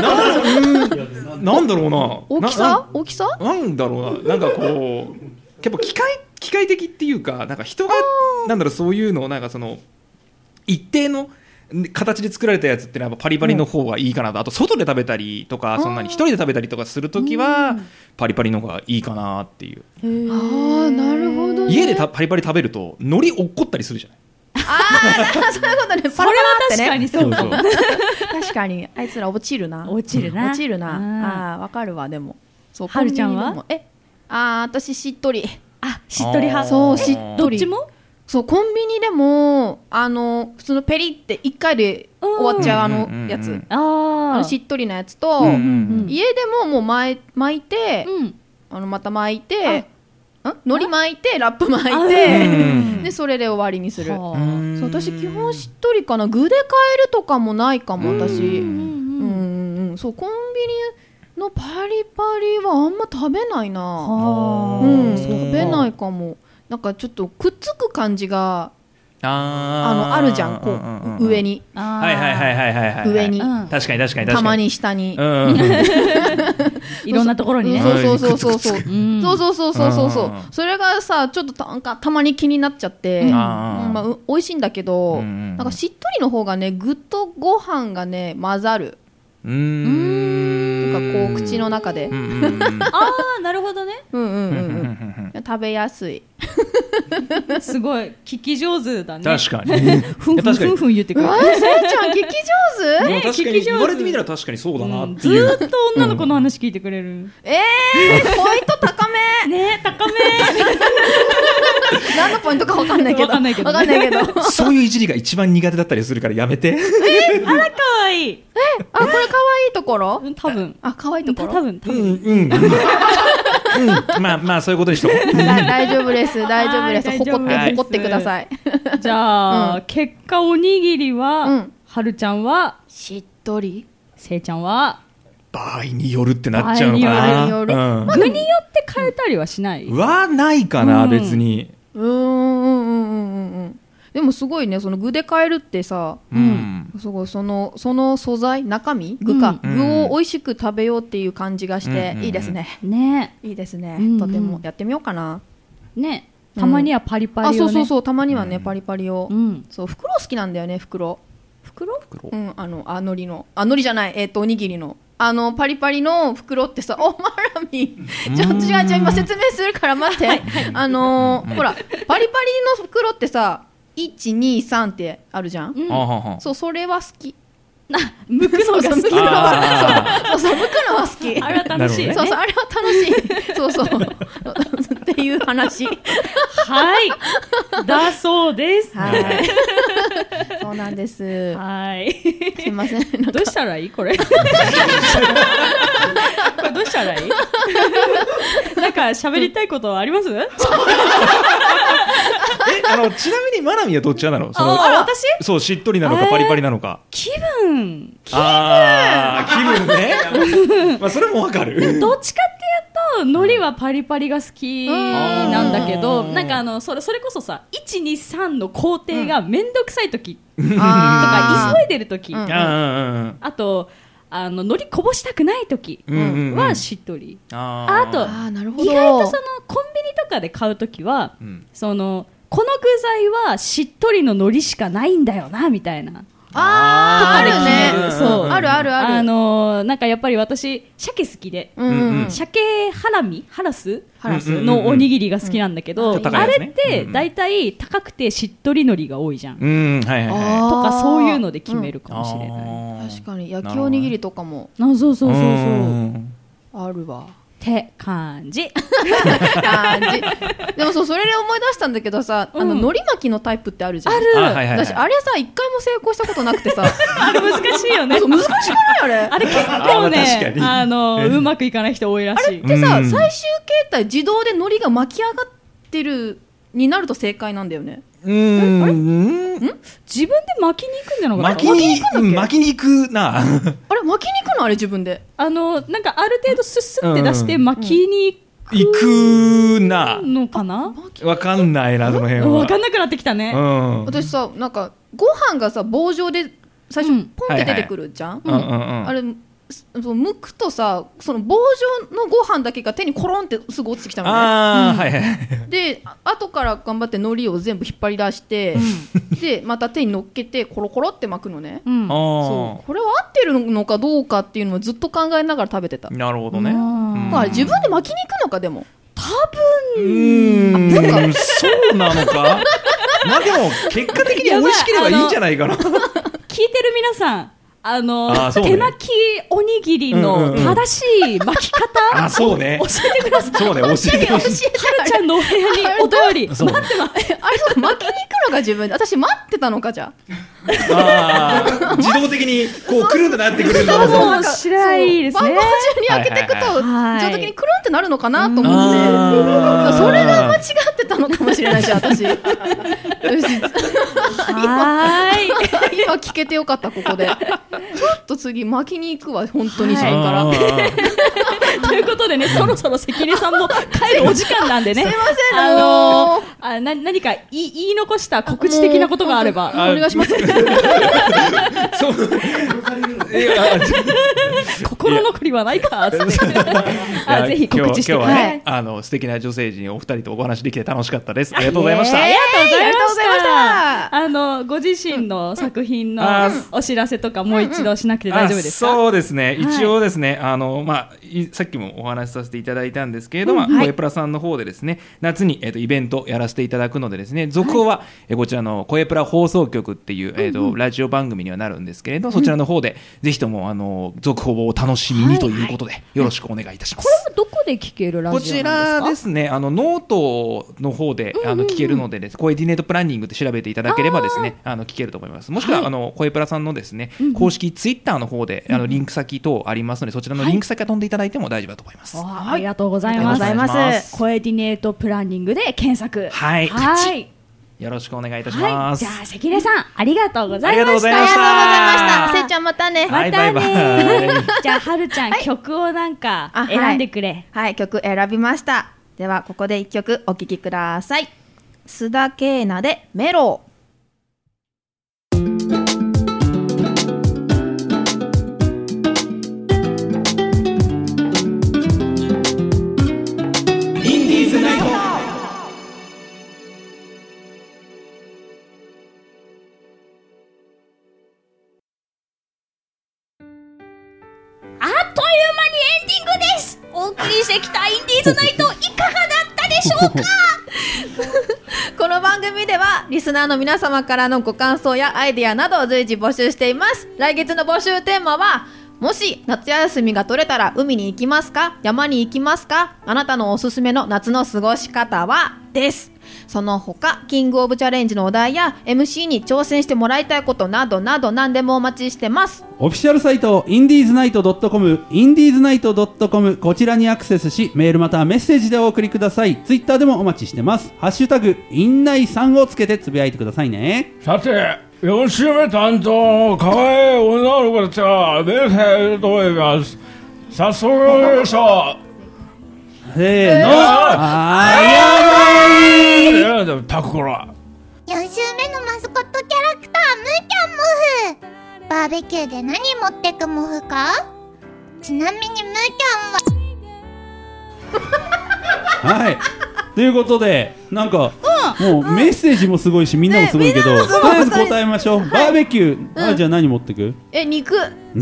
なんだろうな、 大きさなんだろうな、なんかこうやっぱ機械的っていうか、なんか人がなんだろう、そういうのをなんかその一定の形で作られたやつってのはやっぱパリパリの方がいいかなと。あと外で食べたりとか、そんなに一人で食べたりとかするときはパリパリの方がいいかなっていう。 なるほどね。 家でパリパリ食べると海苔落っこったりするじゃない。 そういうことね。 それは確かにそうかも。 確かにあいつら落ちるな。 落ちるな。わかるわ。でもそう、 はるちゃんは？ 私しっとり。 しっとり派。 そう、しっとり。 どっちも？そう、 コンビニでも普通のペリって1回で終わっちゃうやつ、しっとりなやつと、家でももう巻いて、また巻いて、海苔巻いてラップ巻いて、でそれで終わりにする。そう私基本しっとりかな。具で変えるとかもないかも私。そうコンビニのパリパリはあんま食べないな。食べないかも。なんかちょっとくっつく感じがあるじゃん、こう上に、上に、 確かにたまに下に、 いろんなところにね。 それがさちょっとたまに気になっちゃって、美味しいんだけど、なんかしっとりの方がね、具とご飯がね混ざる。なんかこう口の中で、 なるほどね。 食べやすい。 すごい聞き上手だね。 確かに。 ふん言ってくる。 せいちゃん聞き上手？ 確かに言われてみたら確かにそうだなっていう。ずっと女の子の話聞いてくれる。 ポイント高め。ね、高め。何のポイントか分かんないけど。分かんないけど。 そういういじりが一番苦手だったりするからやめて。 あら可愛い。 これ可愛いところ？ 多分。 可愛いところ？ 多分。 まあそういうことにしとこう。 大丈夫です。誇ってください。 じゃあ結果おにぎりははるちゃんはしっとり、 せいちゃんは場合によるってなっちゃうのかな。 具によって変えたりはしない？ はないかな、別に。 でもすごいね、その具で変えるってさ、すごいその素材、中身、具を美味しく食べようっていう感じがしていいですね。いいですね。とてもやってみようかな。 ね、たまにはパリパリをね。 そうたまにはね、パリパリを。そう袋好きなんだよね、袋。海苔じゃない、おにぎりのパリパリの袋ってさ、マラミちょっと違う今説明するから待って。ほらパリパリの袋ってさ、123ってあるじゃん。そう、それは好き。 剥くのが好き。 そう剥くのは好き。 あれは楽しい。 そうあれは楽しい。そうっていう話。 だそうです。 そうなんです。すいません。 どうしたらいいこれ？これどうしたらいい？なんか喋りたいことはあります？ ちなみにマナミはどっちなの？ 私？ そう、しっとりなのかパリパリなのか。 気分気分ね。それもわかる。 どっちかっていうと海苔はパリパリが好きなんだけど、なんかそれこそさ、123の工程がめんどくさい時とか急いでる時、あと海苔こぼしたくない時はしっとり。あと意外とそのコンビニとかで買う時は、この具材はしっとりの海苔しかないんだよなみたいな。 あるね。 そう、 ある。 なんかやっぱり私鮭好きで、鮭ハラスのおにぎりが好きなんだけど、あれってだいたい高くてしっとり海苔が多いじゃん。とかそういうので決めるかもしれない。 確かに焼きおにぎりとかも。 そう。 あるわ。 って感じ。 感じ。でもそう、それで思い出したんだけどさ、海苔巻きのタイプってあるじゃん。 ある。 私あれさ一回も成功したことなくてさ。 あれ難しいよね。 そう難しくないあれ。 あれ結構ね、うまくいかない人多いらしい。 あれってさ、最終形態自動で海苔が巻き上がってるになると正解なんだよね。 自分で巻きに行くんじゃなかった？ 巻きに行くな。 あれ巻きに行くのあれ自分で。 なんかある程度スッスって出して巻きに行くなのかな？ わかんないな、その辺は。 わかんなくなってきたね。 私さ、なんかご飯がさ棒状で最初ポンって出てくるじゃん。あれ剥くとさ、その棒状のご飯だけが手にコロンってすぐ落ちてきたのね。で後から頑張って海苔を全部引っ張り出して、でまた手に乗っけてコロコロって巻くのね。そう、これは合ってるのかどうかっていうのをずっと考えながら食べてた。 なるほどね。 あれ自分で巻きに行くのか。でも多分そうなのか。まあでも結果的に美味しければいいんじゃないかな。 聞いてる皆さん、 そうね、 手巻きおにぎりの正しい巻き方をそうね、 教えてください。 そうね、教えて。はるちゃんのお部屋にお便り待ってます。 あれ巻きに行くのが自分で。私待ってたのか。じゃ自動的にこうくるんとなってくれるのかもしれないですね。 番号順に開けていくと自動的にくるんってなるのかなと思って、それが間違ってたのかもしれないじゃん私。今聞けてよかった。ここでちょっと次巻きに行くわ、本当に自分から。 ということでね、そろそろ関根さんも帰るお時間なんでね。 すいません。 何か言い残した告知的なことがあればお願いします。 心残りはないか。ぜひ告知して。 今日はね、素敵な女性陣お二人とお話できて楽しかったです。ありがとうございました。 ありがとうございました。 ご自身の作品のお知らせとかもう一度しなくて大丈夫ですか？ そうですね、一応ですね、さっきもお話しさせていただいたんですけれども、コエプラさんの方でですね、夏にイベントやらせていただくのでですね、続報はこちらのコエプラ放送局っていうラジオ番組にはなるんですけれど、そちらの方でぜひとも続報をお楽しみにということでよろしくお願いいたします。 これはどこで聞けるラジオなんですか？ こちらですね、ノートの方で聞けるのでです、コエディネートプランニングって調べていただければですね、聞けると思います。もしくはコエプラさんのですね、公式ツイッターの方でリンク先等ありますので、そちらのリンク先が飛んでいただいても大丈夫だと思います。 ありがとうございます。コエディネートプランニングで検索。 はい。よろしくお願いいたします。 じゃあ関根さん、ありがとうございました。 ありがとうございました。 せいちゃんまたね。 またね。じゃあはるちゃん、曲をなんか選んでくれ。 はい、曲選びました。ではここで一曲お聴きください。須田景凪でメロー。 お送りしてきたインディーズナイト、いかがだったでしょうか？ この番組ではリスナーの皆様からのご感想やアイデアなどを随時募集しています。来月の募集テーマは、もし夏休みが取れたら海に行きますか？山に行きますか？あなたのおすすめの夏の過ごし方は？です。その他キングオブチャレンジのお題や MC に挑戦してもらいたいことなどなど何でもお待ちしてます。 オフィシャルサイトインディーズナイト .com インディーズナイト .com こちらにアクセスしメールまたはメッセージでお送りください。ツイッターでもお待ちしてます。ハッシュタグインナイさんをつけてつぶやいてくださいね。 さて4週目担当の可愛い女の子たちがメッセージと思います。早速でしょう。 せーの、 タクコラ。 4週目のマスコットキャラクタームーキャンモフ。バーベキューで何持ってくモフか？ちなみにムーキャンははいということでなんか、もうメッセージもすごいしみんなもすごいけど、とりあえず答えましょう。バーベキュー、じゃあ何持ってく？ 肉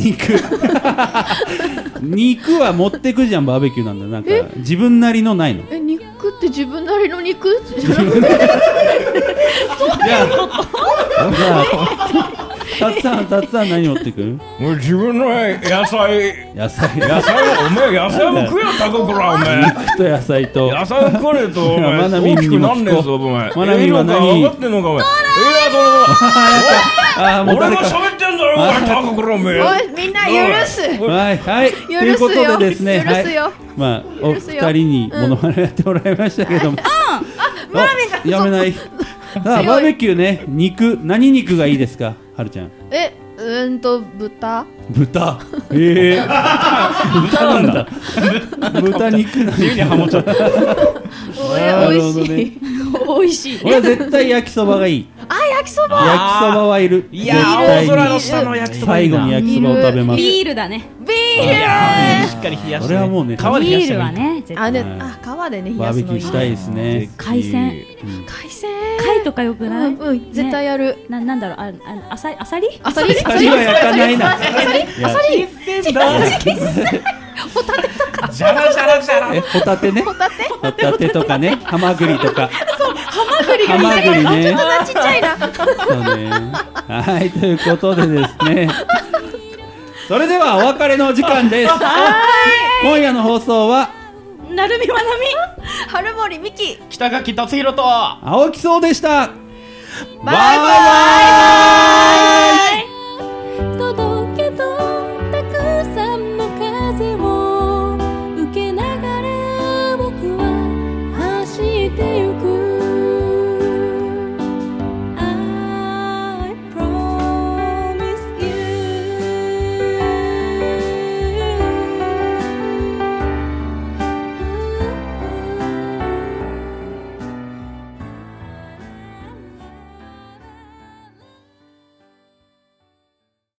肉は持ってくじゃん。バーベキューなんだ。なんか自分なりのないの？ 肉って自分なりの肉？ たつさん何持ってくん？ もう自分の野菜野菜お前野菜も食えよ高倉お前肉と野菜と野菜食えとお前マナミン大きくにもなんねえぞお前マナミンは何？ 分かってんのかお前俺が喋ってんだろお前高倉お前おいみんな許すはいはいということでですね、 許すよ、 まあお二人にモノマネやってもらいましたけども、 マナミンがやめない。さあバーベキューね、何肉がいいですか、はるちゃん？ 豚。 豚なんだ。豚肉なんだ。 自由にハモっちゃった。 おいしい。 おいしい。 俺は絶対焼きそばがいい。 焼きそば。 焼きそばはいる。 いや青空の下の焼きそばいいな。 最後に焼きそばを食べます。 ビールだね。 ビール。 しっかり冷やして。 俺はもうね、 川で冷やしてビールはね、絶対。 川でね冷バーやすのいい。 ベキューしたいですね。 海鮮。貝とかよくない？ 絶対やる。 なんだろう、アサリ？ アサリは焼かないな。 アサリホタテとか。 ジャラジャラジャラ。 ホタテね。ホタテとかね、ハマグリとか。 ハマグリがね。 ちょっとちっちゃいな。 そうね。はい、ということでですね。それではお別れの時間です。今夜の放送はなるみまなみ、 春森美希、 北垣達弘と青木そうでした。 バイバイ。